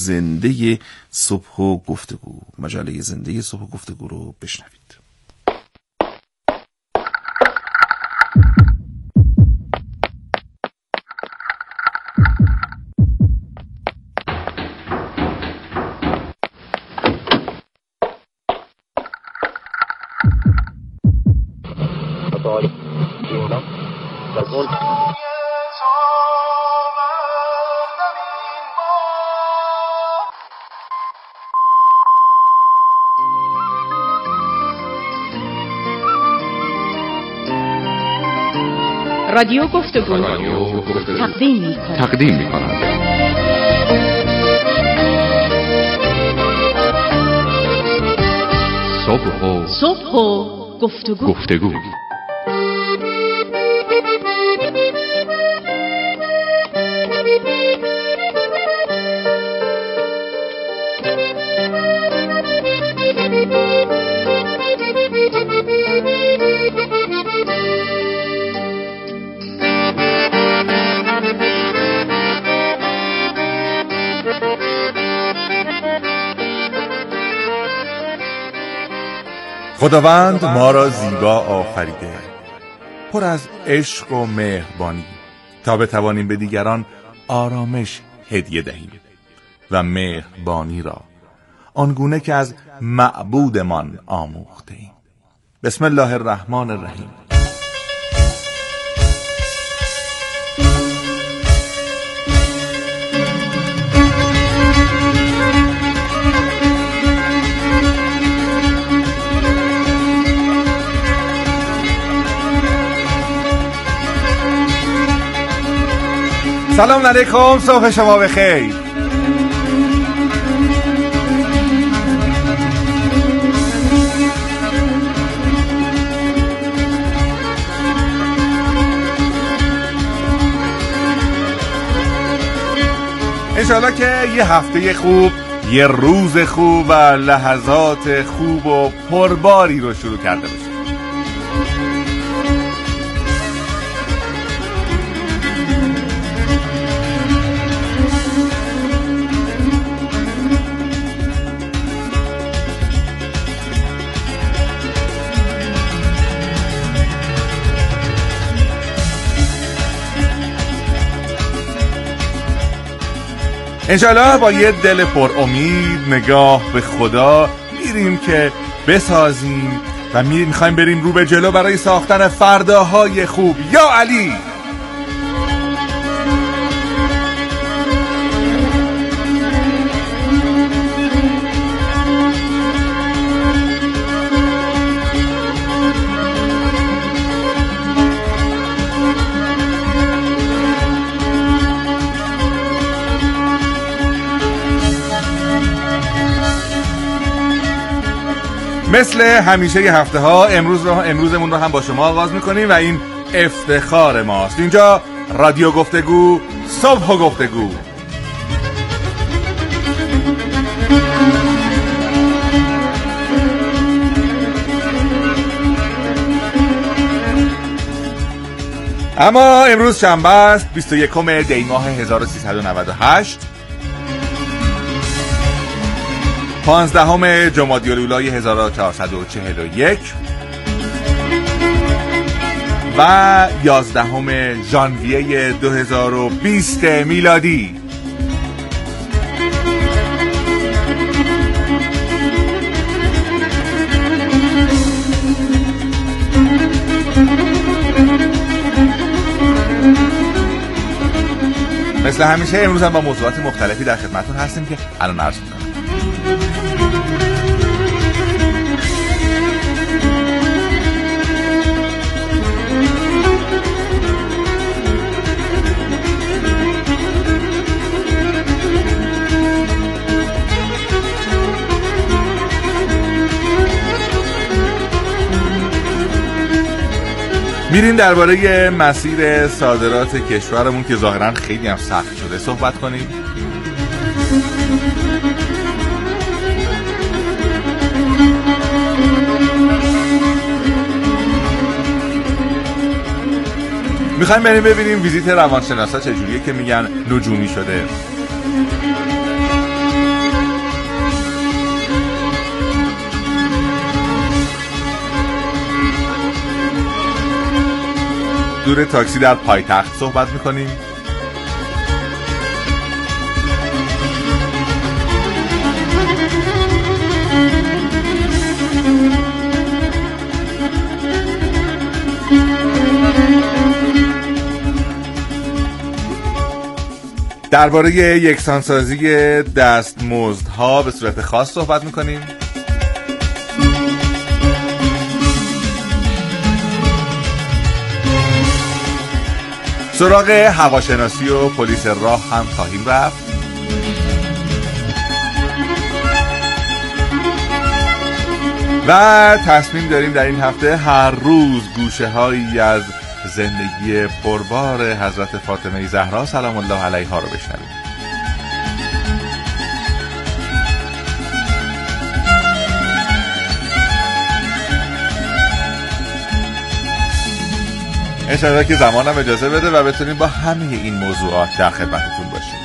زنده صبح و گفتگو. مجله زنده صبح و گفتگو رو بشنوید. رادیو گفتگو تقدیم می‌کند. صبح و گفتگو. خداوند ما را زیبا آفریده، پر از عشق و مهربانی، تا بتوانیم به دیگران آرامش هدیه دهیم و مهربانی را آنگونه که از معبودمان آموخته ایم. بسم الله الرحمن الرحیم. سلام علیکم، صبح شما بخیر. انشاءالله که یه هفته خوب، یه روز خوب و لحظات خوب و پرباری رو شروع کرده باشیم. انشالله با یه دل پر امید، نگاه به خدا میریم که بسازیم و میخوایم بریم رو به جلو برای ساختن فرداهای خوب. یا علی! مثل همیشه ی هفته ها امروزمون رو هم با شما آغاز میکنیم و این افتخار ماست. اینجا رادیو گفتگو، صبح و گفتگو. اما امروز شنبه است، 21 دی ماه 1398، 15 جمادی الاولی 1441 و 11 ژانویه 2020 میلادی. مثل همیشه امروز هم با موضوعات مختلفی در خدمتتون هستیم که الان عرض می‌کنم. میریم درباره مسیر صادرات کشورمون که ظاهراً خیلی هم سخت شده صحبت کنیم. میخوایم بریم ببینیم ویزیت روانشناسا چجوریه که میگن نجومی شده. حضور تاکسی در پایتخت صحبت میکنیم. درباره یکسانسازی دستمزدها به صورت خاص صحبت میکنیم. سراغ هواشناسی و پلیس راه هم خواهیم رفت. و تصمیم داریم در این هفته هر روز گوشه هایی از زندگی پربار حضرت فاطمه زهرا سلام الله علیها رو بشنویم. انشاءالله که زمانم اجازه بده و بتونیم با همه این موضوعات در خدمتتون باشیم.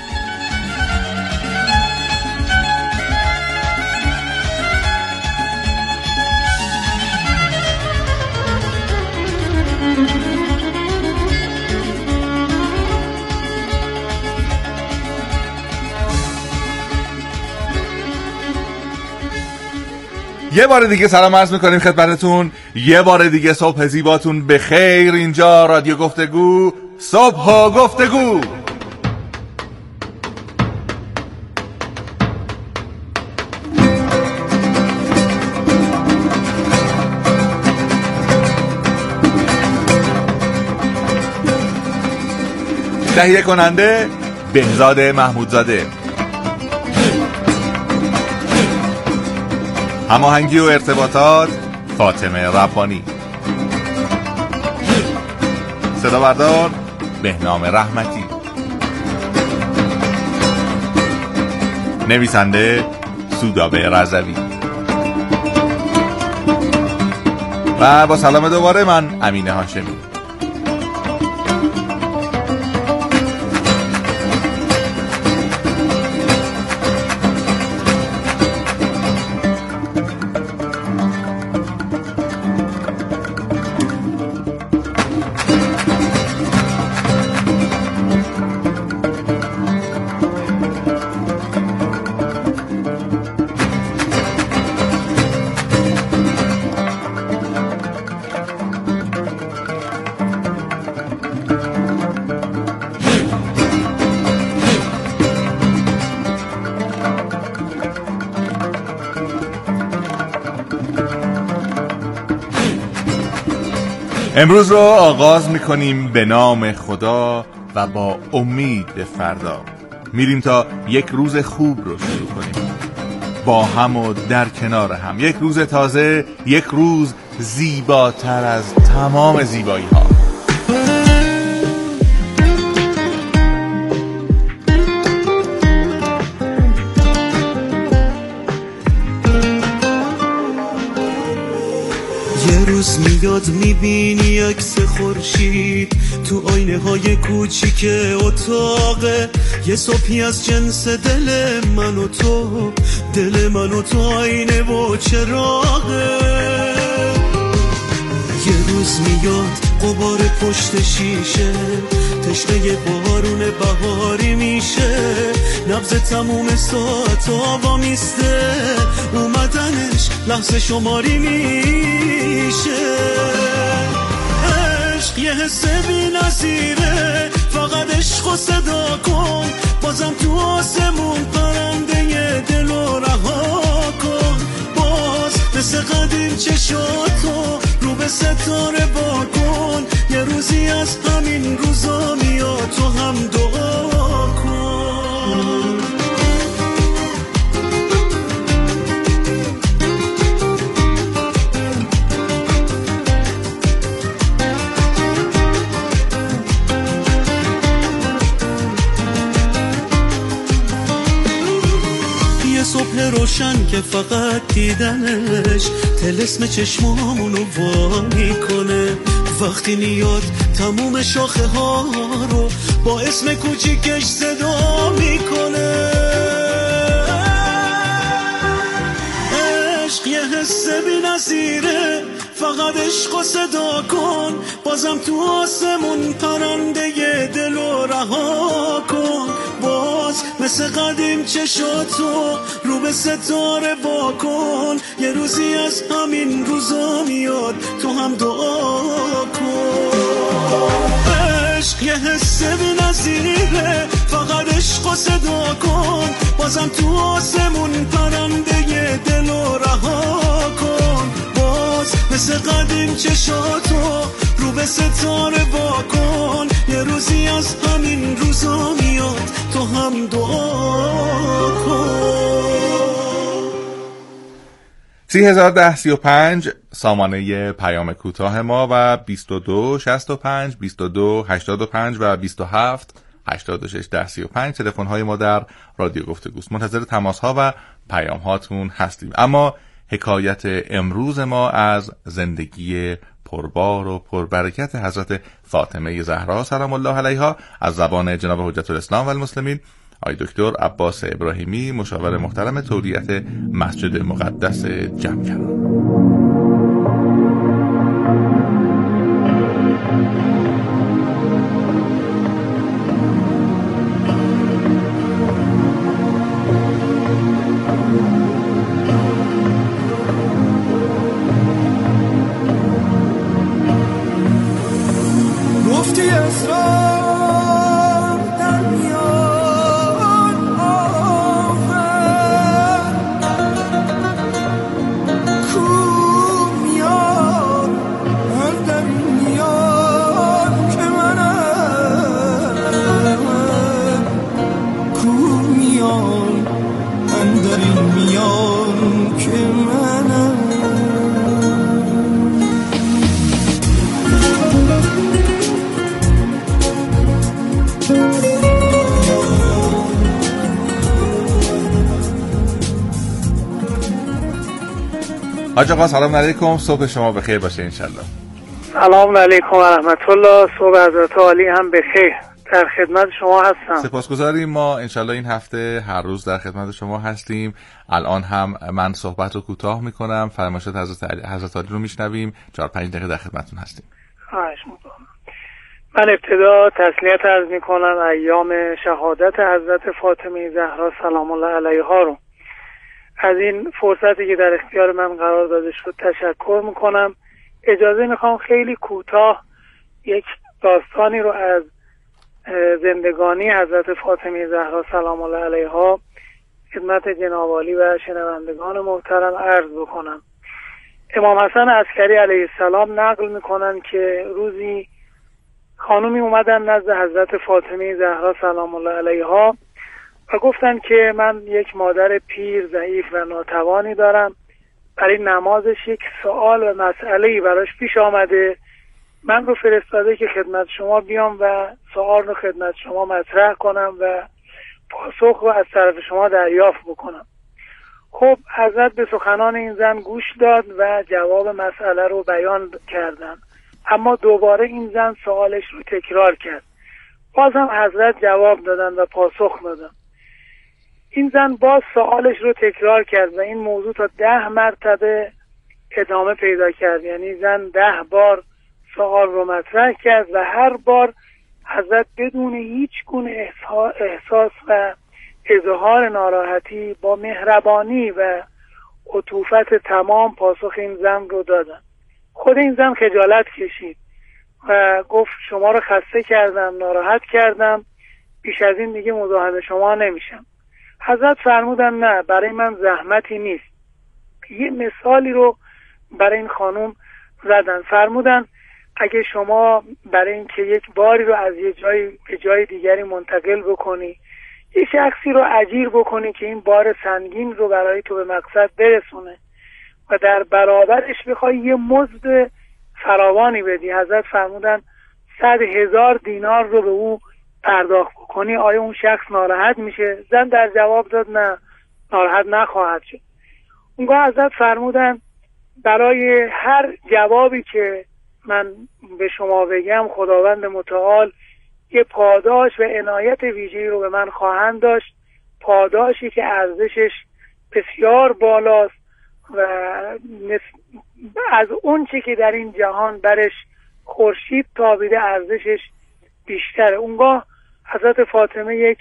یه بار دیگه سلام عرض میکنیم خدمتتون. یه بار دیگه صبح زیباتون بخیر. اینجا رادیو گفتگو، صبح و گفتگو. تهیه کننده بهزاد محمودزاده، هماهنگی و ارتباطات فاطمه ربانی، صدا بردار بهنام رحمتی، نویسنده سودابه رضوی. و با سلام دوباره من امین هاشمی. امروز رو آغاز میکنیم به نام خدا و با امید به فردا. میریم تا یک روز خوب رو شروع کنیم با هم و در کنار هم. یک روز تازه، یک روز زیباتر از تمام زیبایی ها. روز میاد میبینی عکس خورشید تو آینه های کوچیک اتاقه. یه صبحی از جنس دل من و تو، دل من و تو آینه و چراغه. یه روز میاد غبار پشت شیشه، تشنه بارون بهاری میشه. نبض تموم ساعت ها میسته، اومدنش لحظه شماری میشه. عشق یه حس بی نظیره، فقط عشق و صدا کن. بازم تو آسمون پرنده دل رو رها کن. باز مثل قدیم چشاتو رو به ستاره با کن. یه روزی از همین روزا میاد تو هم دعا کن. صبح روشن که فقط دیدنش طلسم چشمامونو وا میکنه. وقتی میاد تموم شاخه ها رو با اسم کوچیکش صدا میکنه. عشق یه حس بی نظیره، فقط عشق و صدا کن، بازم تو آسمون پرنده دل و رها کن. باز مثل قدیم چشاتو رو به ستاره وا کن، یه روزی از همین روزا میاد تو هم دعا کن. عشق یه حس بی‌نظیره، فقط عشق و صدا کن، بازم تو آسمون پرنده دل و رها کن. باز مثل قدیم چشاتو رو به ستاره وا کن، یه روزی از همین روزا میاد تو هم دعا کن. 301035 سامانه پیام کوتاه ما و 2265 2285 و 27 86 1035 تلفن های ما در رادیو گفتگوست. منتظر تماس ها و پیام هاتون هستیم. اما حکایت امروز ما از زندگی پربار و پربرکت حضرت فاطمه زهرا سلام الله علیها از زبان جناب حجت الاسلام و المسلمین آقای دکتر عباس ابراهیمی، مشاور محترم تولیت مسجد مقدس جمکران. گفتی اسرار در میان آفر، کو میان من در میان که منم، کو میان من در میان که منم. حاج آقا سلام علیکم، صبح شما بخیر باشه انشالله. سلام علیکم و رحمت الله، صبح حضرت عالی هم بخیر. در خدمت شما هستم. سپاسگزاریم. ما انشالله این هفته هر روز در خدمت شما هستیم. الان هم من صحبت رو کوتاه میکنم، فرمایشات حضرت عالی رو میشنویم. 4-5 دقیقه در خدمتتون هستیم. خواهش میکنم. من ابتدا تسلیت عرض میکنم ایام شهادت حضرت فاطمه زهرا سلام الله علیها رو. از این فرصتی که در اختیار من قرار داده شد تشکر میکنم. اجازه میخوام خیلی کوتاه یک داستانی رو از زندگانی حضرت فاطمه زهرا سلام الله علیها خدمت جناب عالی و شنوندگان محترم عرض بکنم. امام حسن عسکری علیه السلام نقل میکنن که روزی خانومی اومدن نزد حضرت فاطمه زهرا سلام الله علیها و گفتن که من یک مادر پیر ضعیف و ناتوانی دارم، برای نمازش یک سوال و مسئله‌ای براش پیش آمده، من رو فرستاده که خدمت شما بیام و سوال رو خدمت شما مطرح کنم و پاسخ رو از طرف شما دریافت بکنم. خب حضرت به سخنان این زن گوش داد و جواب مسئله رو بیان کردن، اما دوباره این زن سوالش رو تکرار کرد. بازم حضرت جواب دادن و پاسخ دادن. این زن باز سوالش رو تکرار کرد و این موضوع تا 10 مرتبه ادامه پیدا کرد. یعنی زن 10 بار سوال رو مطرح کرد و هر بار حضرت بدون هیچ گونه احساس و اظهار ناراحتی با مهربانی و عطوفت تمام پاسخ این زن رو دادن. خود این زن خجالت کشید و گفت شما رو خسته کردم، ناراحت کردم، بیش از این دیگه مزاحم شما نمیشم. حضرت فرمودن نه، برای من زحمتی نیست. یه مثالی رو برای این خانم زدن. فرمودن اگه شما برای اینکه یک باری رو از یه جایی به جای دیگری منتقل بکنی، یه شخصی رو اجیر بکنی که این بار سنگین رو برای تو به مقصد برسونه و در برابرش بخوای یه مزد فراوانی بدی، حضرت فرمودن 100,000 دینار رو به او پرداخت بکنی، آیا اون شخص ناراحت میشه؟ زن در جواب داد نه، ناراحت نخواهد شد. اونگاه حضرت فرمودن برای هر جوابی که من به شما بگم خداوند متعال یه پاداش و عنایت ویژه‌ای رو به من خواهند داشت، پاداشی که ارزشش بسیار بالاست و از اون چی که در این جهان برش خورشید تابیده ارزشش بیشتره. اونگاه حضرت فاطمه یک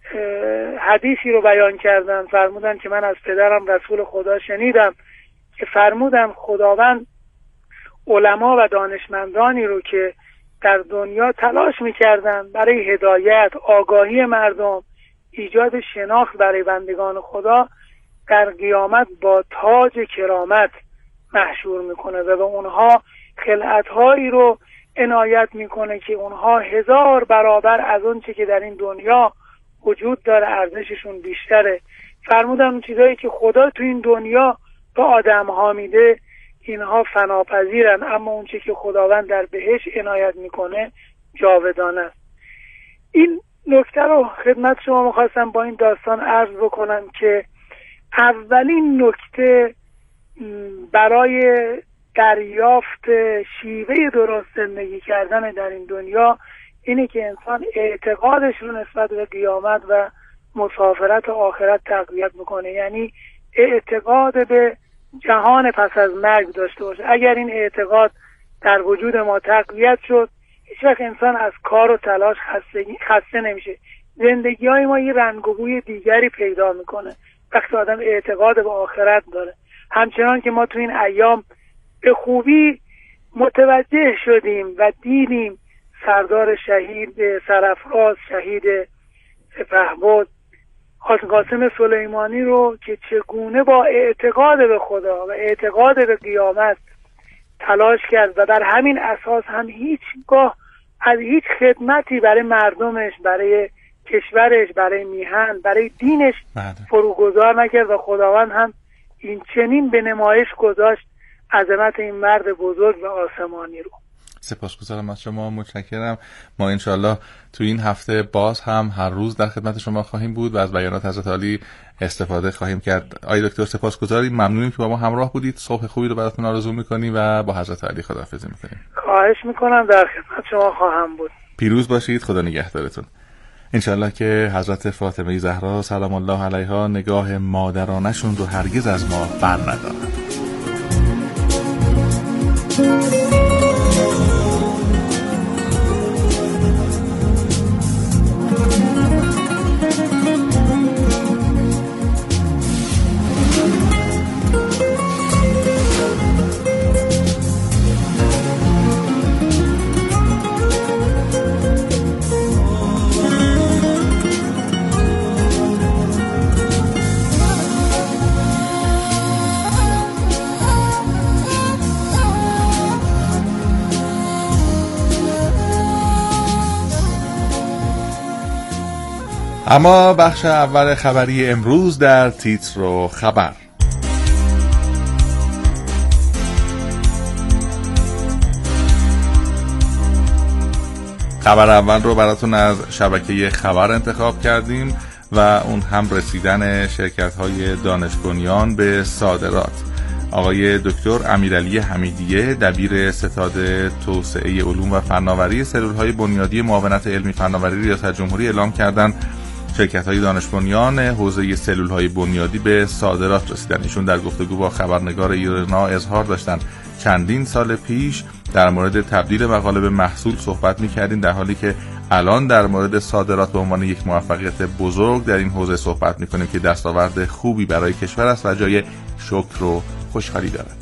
حدیثی رو بیان کردن، فرمودن که من از پدرم رسول خدا شنیدم که فرمودن خداوند علما و دانشمندانی رو که در دنیا تلاش میکردن برای هدایت، آگاهی مردم، ایجاد شناخت برای بندگان خدا، در قیامت با تاج کرامت محشور میکنه و به اونها خلعت‌هایی رو عنایت میکنه که اونها 1000 برابر از اون چی که در این دنیا وجود داره ارزششون بیشتره. فرمودن اون چیزایی که خدا تو این دنیا به آدم ها میده اینها فناپذیرن، اما اون چی که خداوند در بهشت عنایت میکنه جاودانه است. این نکته رو خدمت شما میخواستم با این داستان عرض بکنم که اولین نکته برای دریافت شیوه درست زندگی کردن در این دنیا اینه که انسان اعتقادش رو نسبت به قیامت و مسافرت آخرت تقویت بکنه، یعنی اعتقاد به جهان پس از مرگ داشته باشه. اگر این اعتقاد در وجود ما تقویت شد، هیچ وقت انسان از کار و تلاش خسته نمیشه. زندگی های ما یه رنگ و بوی دیگری پیدا میکنه وقتی آدم اعتقاد به آخرت داره. همچنان که ما تو این ایام به خوبی متوجه شدیم و دیدیم سردار شهید سرافراز، شهید سپهبد حاج قاسم سلیمانی رو که چگونه با اعتقاد به خدا و اعتقاد به قیامت تلاش کرد و بر همین اساس هم هیچگاه از هیچ خدمتی برای مردمش، برای کشورش، برای میهن، برای دینش فروگذار نکرد و خداوند هم این چنین به نمایش گذاشت عظمت این مرد بزرگ و آسمانی رو. سپاسگزارم از شما، متشکرم. ما انشالله تو این هفته باز هم هر روز در خدمت شما خواهیم بود و از بیانات حضرت عالی استفاده خواهیم کرد. آقای دکتر سپاسگزاریم، ممنونیم که با ما همراه بودید. صبح خوبی رو براتون آرزو میکنیم و با حضرت عالی خداحافظی میکنیم. خواهش میکنم، در خدمت شما خواهم بود. پیروز باشید، خدا نگهدارتون. انشالله که حضرت فاطمه زهرا سلام الله علیها نگاه مادرانشون رو هرگز از ما بر ندارن. اما بخش اول خبری امروز در تیتر و خبر. خبر اول رو براتون از شبکه خبر انتخاب کردیم و اون هم رسیدن شرکت‌های دانش بنیان به صادرات. آقای دکتر امیرعلی حمیدیه دبیر ستاد توسعه علوم و فناوری سلول‌های بنیادی معاونت علمی فناوری ریاست جمهوری اعلام کردند شرکت‌های دانش بنیان حوزه سلول‌های بنیادی به صادرات رسیدن. ایشون در گفتگو با خبرنگار ایرنا اظهار داشتن چندین سال پیش در مورد تبدیل مقاله به محصول صحبت می‌کردیم، در حالی که الان در مورد صادرات به عنوان یک موفقیت بزرگ در این حوزه صحبت می‌کنیم که دستاورد خوبی برای کشور است و جای شکر و خوشحالی دارد.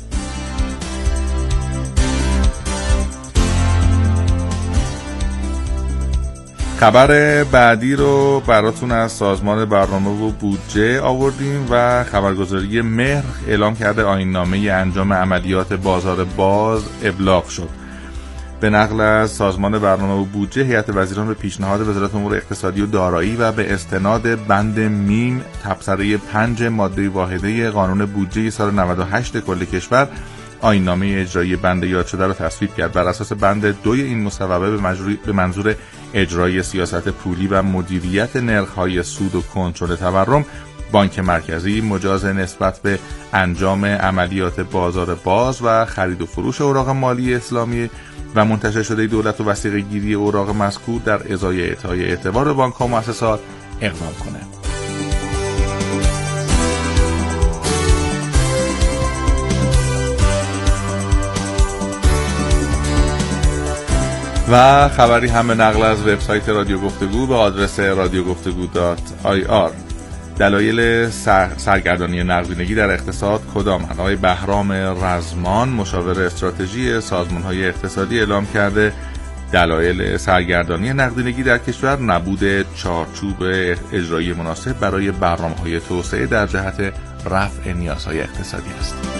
خبر بعدی رو براتون از سازمان برنامه و بودجه آوردیم و خبرگزاری مهر اعلام کرده آیین‌نامه انجام عملیات بازار باز ابلاغ شد. به نقل از سازمان برنامه و بودجه، هیئت وزیران به پیشنهاد وزارت امور اقتصادی و دارایی و به استناد بند میم تبصره 5 ماده واحده قانون بودجه سال 98 کل کشور آیین‌نامه اجرایی بند یاد شده را تصویب کرد. بر اساس بند 2 این مصوبه به منظور اجرای سیاست پولی و مدیریت نرخ‌های سود و کنترل تورم، بانک مرکزی مجاز نسبت به انجام عملیات بازار باز و خرید و فروش اوراق مالی اسلامی و منتشر شده دولت و وثیقه‌گیری اوراق مذکور در ازای اعطای اعتبار به بانک‌ها و مؤسسات اقدام کنه. و خبری هم به نقل از وبسایت رادیو گفتگو به آدرس radiogoftegu.ir. دلایل سرگردانی نقدینگی در اقتصاد کدامند؟ آقای بهرام رزمان مشاور استراتژی سازمان‌های اقتصادی اعلام کرده دلایل سرگردانی نقدینگی در کشور نبود چارچوب اجرایی مناسب برای برنامه‌های توسعه در جهت رفع نیازهای اقتصادی است.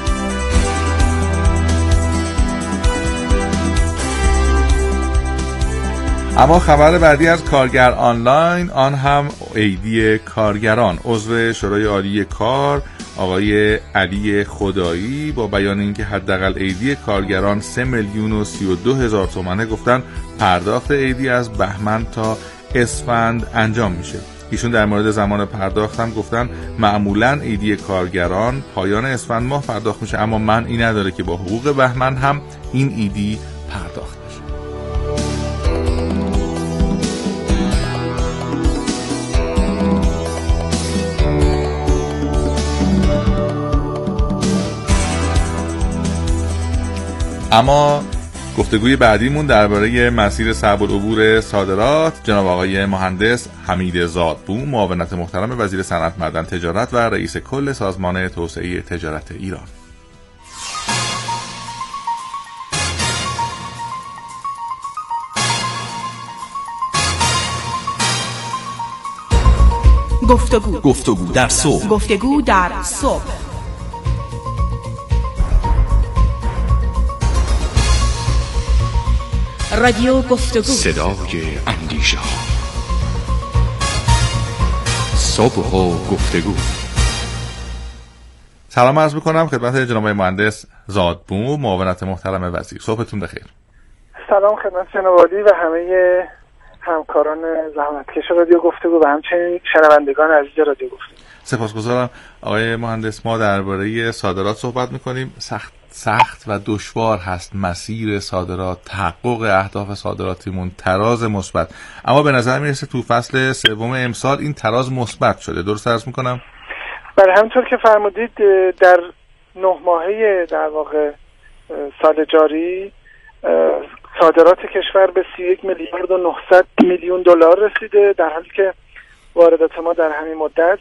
اما خبر بعدی از کارگر آنلاین، آن هم عیدی کارگران. عضو شورای عالی کار آقای علی خدایی با بیان اینکه حداقل عیدی کارگران 3,032,000 تومانه، گفتن پرداخت عیدی از بهمن تا اسفند انجام میشه. ایشون در مورد زمان پرداخت هم گفتن معمولاً عیدی کارگران پایان اسفند ماه پرداخت میشه، اما معنی نداره که با حقوق بهمن هم این عیدی پرداخت بشه. اما گفتگوی بعدیمون درباره مسیر صعب العبور صادرات. جناب آقای مهندس حمید زادبوم، معاونت محترم وزیر صنعت، معدن، تجارت و رئیس کل سازمان توسعه تجارت ایران. گفتگو در صبح. گفتگو در صبح. رادیو گفتگو، صدای اندیشه ها. صبح و گفتگو. سلام عرض میکنم خدمت جناب مهندس زادبوم، معاونت محترم وزیر. صبحتون بخیر. سلام خدمت جناب عالی و همه همکاران زحمتکش رادیو گفتگو و همچنین شنوندگان عزیز رادیو گفتگو. سپاسگزارم آقای مهندس. ما درباره صادرات صحبت میکنیم. سخت و دشوار هست مسیر صادرات، تحقق اهداف صادراتیمون، تراز مثبت، اما به نظر میرسه تو فصل سوم امسال این تراز مثبت شده. درست عرض میکنم؟ بله، همونطور که فرمودید در 9 ماهه در واقع سال جاری صادرات کشور به 31,900,000,000 رسیده، در حالی که واردات ما در همین مدت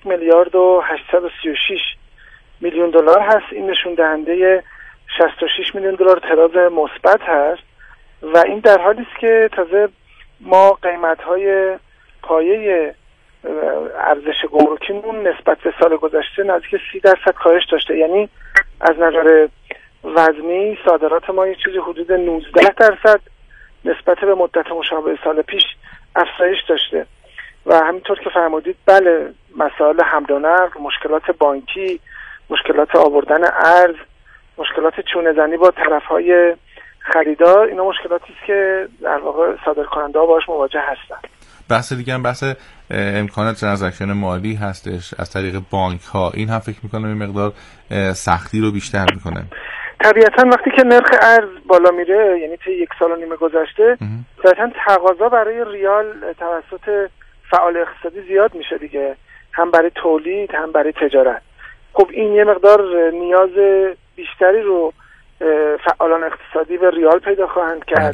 31,836,000,000 هست. این نشون دهنده 66,000,000 تراز مثبت هست و این در حالی است که تازه ما قیمت‌های پایه ارزش گمرکیمون نسبت به سال گذشته نزدیک 30% کاهش داشته. یعنی از نظر وزنی صادرات ما یه چیزی حدود 19% نسبت به مدت مشابه سال پیش افزایش داشته و همینطور که فرمودید بله، مسائل حمل و نقل، مشکلات بانکی، مشکلات آوردن ارز، مشکلات چونه زنی با طرف‌های خریدار، اینا مشکلاتی است که در واقع صادرکننده‌ها باهاش مواجه هستن. بحث دیگه هم بحث امکانات ترانزکشن مالی هستش از طریق بانک‌ها. این هم فکر می‌کنم این مقدار سختی رو بیشتر می‌کنه. طبیعتاً وقتی که نرخ ارز بالا میره، یعنی طی 1.5 سال گذشته، طبیعتاً تقاضا برای ریال توسط فعال اقتصادی زیاد میشه دیگه، هم برای تولید هم برای تجارت. خب این یه مقدار نیاز بیشتری رو فعالان اقتصادی به ریال پیدا خواهند کرد.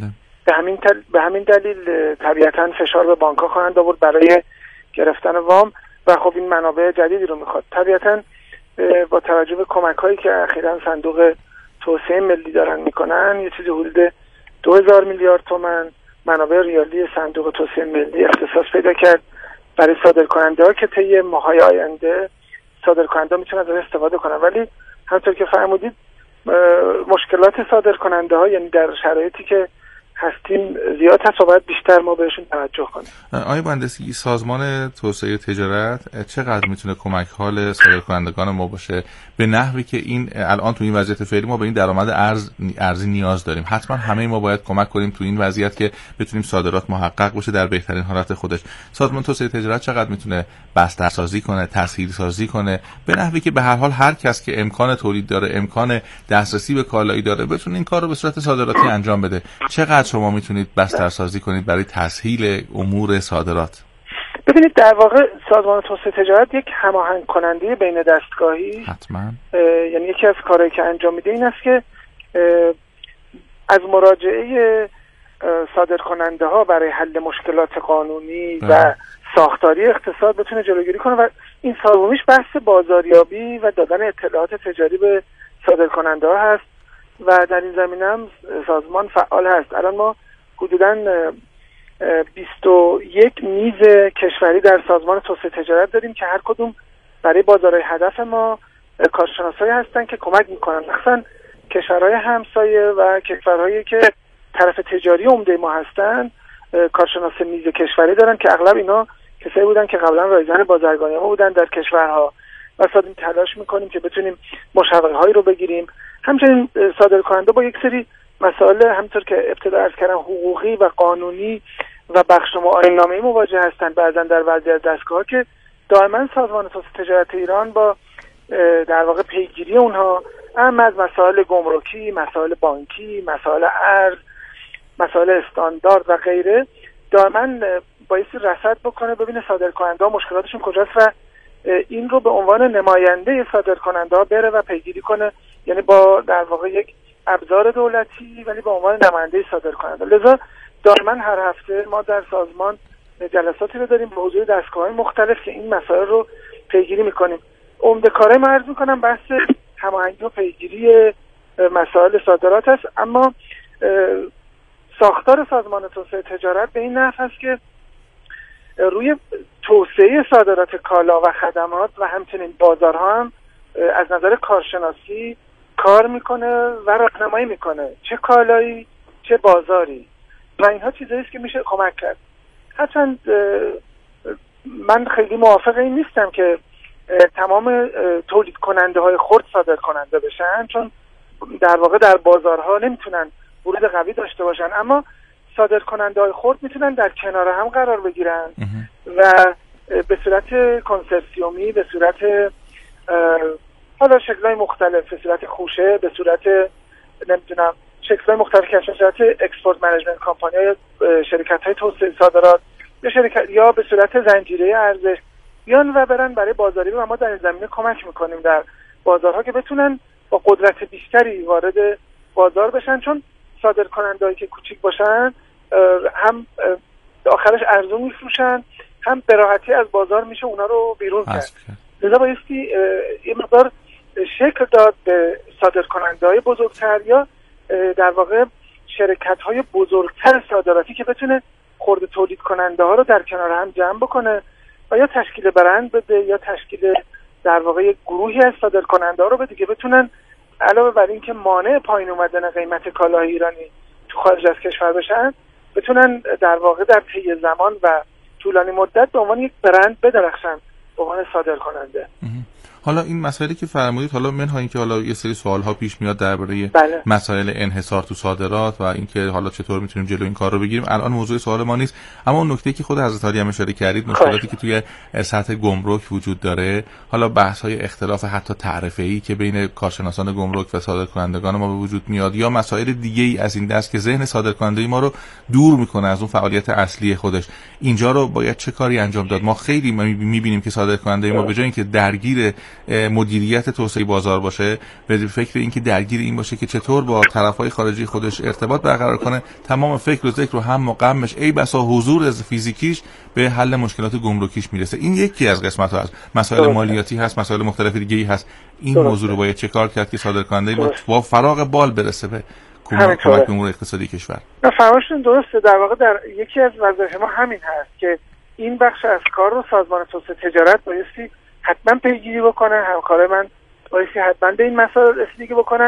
به همین دلیل طبیعتاً فشار به بانک‌ها خواهند آورد برای گرفتن وام و خب این منابع جدیدی رو میخواد. طبیعتاً با توجه به کمک‌هایی که اخیراً صندوق توسعه ملی دارن میکنن، یه چیزی حدود 2,000 میلیارد تومان منابع ریالی صندوق توسعه ملی اختصاص پیدا کرد برای صادرکننده‌ها که طی ماه‌های آینده صادرکننده‌ها میتونن ازش استفاده کنن. ولی همونطور که فرمودید مشکلات صادرکننده‌ها، یعنی در شرایطی که هستیم زیاد هست و باید بیشتر ما بهشون توجه کنیم. آقای مهندسی، سازمان توسعه تجارت چقدر میتونه کمک حال صادرکنندگان ما باشه به نحوی که این الان تو این وضعیت فعلی ما به این درآمد ارزی نیاز داریم؟ حتما همه ما باید کمک کنیم تو این وضعیت که بتونیم صادرات محقق بشه در بهترین حالت خودش. سازمان توسعه تجارت چقدر میتونه بسترسازی کنه، تسهیل سازی کنه به نحوی که به هر حال هر کس که امکان تولید داره، امکان دسترسی به کالایی داره، بتونه این کار رو به صورت صادراتی انجام بده؟ چقدر شما میتونید بسترسازی کنید برای تسهیل امور صادرات؟ ببینید، در واقع سازمان توسعه تجارت یک هماهنگ کننده بین دستگاهی حتما، یعنی یکی از کارهایی که انجام میده این است که از مراجعه صادرکننده ها برای حل مشکلات قانونی و ساختاری اقتصاد بتونه جلوگیری کنه و این سومیش بحث بازاریابی و دادن اطلاعات تجاری به صادرکننده ها هست و در این زمینه هم سازمان فعال هست. الان ما حدوداً 21 میز کشوری در سازمان توسعه تجارت داریم که هر کدوم برای بازارهای هدف ما کارشناسایی هستن که کمک میکنن، مثلا کشورهای همسایه و کشورهایی که طرف تجاری عمده ما هستن کارشناس میز کشوری دارن که اغلب اینا کسایی بودن که قبلا رایزن بازرگانی ما بودن در کشورها و سادیم تلاش میکنیم که بتونیم مشاوره هایی رو بگیریم. همچنین صادرکننده با یک سری مسائل همونطور که ابتدا عرض کردم حقوقی و قانونی و بخش آیین‌نامه‌ای مواجه هستند، بعضا در بعضی از دستگاه‌ها که دائما سازمان توسعه تجارت ایران با در واقع پیگیری اونها اما از مسائل گمرکی، مسائل بانکی، مسائل ارز، مسائل استاندارد و غیره دائما بایستی رصد بکنه ببینه صادرکننده‌ها مشکلاتشون کجاست و این رو به عنوان نماینده صادرکننده‌ها بره و پیگیری کنه، یعنی با در واقع یک ابزار دولتی ولی به عنوان نماینده صادرکننده. لذا دائما هر هفته ما در سازمان جلساتی رو داریم به حضور دستگاه‌های مختلف که این مسائل رو پیگیری می‌کنیم. عمده کارهای ما عرض می‌کنم بحث هماهنگی و پیگیری مسائل صادرات است، اما ساختار سازمان توسعه تجارت به این نحو است که روی توسعه صادرات کالا و خدمات و همچنین بازارها هم از نظر کارشناسی کار میکنه و راهنمایی میکنه، چه کالایی چه بازاری، و اینها چیزایی است که میشه کمک کرد. هرچند من خیلی موافق این نیستم که تمام تولید کننده های خرد صادر کننده بشن، چون در واقع در بازارها نمیتونن ورود قوی داشته باشن، اما صادر کننده های خرد میتونن در کنار هم قرار بگیرن و به صورت کنسرسیومی، به صورت حالا شکل‌های مختلف، به صورت خوشه، به صورت نمیدونم شکل‌های مختلف که به صورت اکسپورت منیجمنت کمپانی های شرکت‌های توسعه صادرات یا به صورت زنجیره ارزش بیان و برن برای بازاریابی و ما در این زمینه کمک میکنیم در بازارها که بتونن با قدرت بیشتری وارد بازار بشن، چون صادرکننده‌ای که کوچیک باشن هم آخرش ارزون میفروشن، هم به راحتی از بازار میشه اونا رو بیرون کرد. لذا بایستی یه مقدار شکل داد به صادرکننده‌های بزرگتر یا در واقع شرکت‌های بزرگتر صادراتی که بتونه خرد تولید کننده ها رو در کنار هم جمع بکنه و یا تشکیل برند بده یا تشکیل در واقع یک گروهی از صادرکننده ها رو بده که بتونن علاوه بر این که مانع پایین اومدن قیمت کالاهای ایرانی تو خارج از کشور بشن، بتونن در واقع در طی زمان و طولانی مدت به عنوان یک برند بدرخشن به عنوان صادرکننده. حالا این مسائلی که فرمودید، حالا منها اینکه حالا یه سری سوال‌ها پیش میاد درباره مسائل انحصار تو صادرات و اینکه حالا چطور میتونیم جلو این کار رو بگیریم، الان موضوع سوال ما نیست، اما اون نکته‌ای که خود حضرت عالی هم اشاره کردید، مشکلاتی که توی سطح گمرک وجود داره، حالا بحث‌های اختلاف حتی تعرفه‌ای که بین کارشناسان گمرک و صادرکنندگان ما به وجود میاد، یا مسائل دیگه‌ای از این دست که ذهن صادرکننده ما رو دور میکنه از اون فعالیت اصلی خودش، اینجا رو باید چه کاری انجام داد؟ ما خیلی می‌بینیم که صادرکننده ما به جای اینکه درگیر مدیریت توسعه بازار باشه، به فکر اینکه درگیر این باشه که چطور با طرفای خارجی خودش ارتباط برقرار کنه، تمام فکر و ذکر رو هم و غمش ای بسا حضور از فیزیکیش به حل مشکلات گمرکیش میرسه. این یکی از قسمت‌ها هست. مسائل مالیاتی هست، مسائل مختلف دیگه‌ای هست. این موضوع رو باید چه کار کرد که صادرکننده ما با فراغ بال برسه به کمک به امور اقتصادی کشور؟ فرمایشتون درسته. در واقع در یکی از وظایف ما همین هست که این بخش از کار رو سازمان توسعه تجارت بایستی حتما پیگیری بکنن، همکارای من بایستی حتما به این مسائل رسیدگی بکنن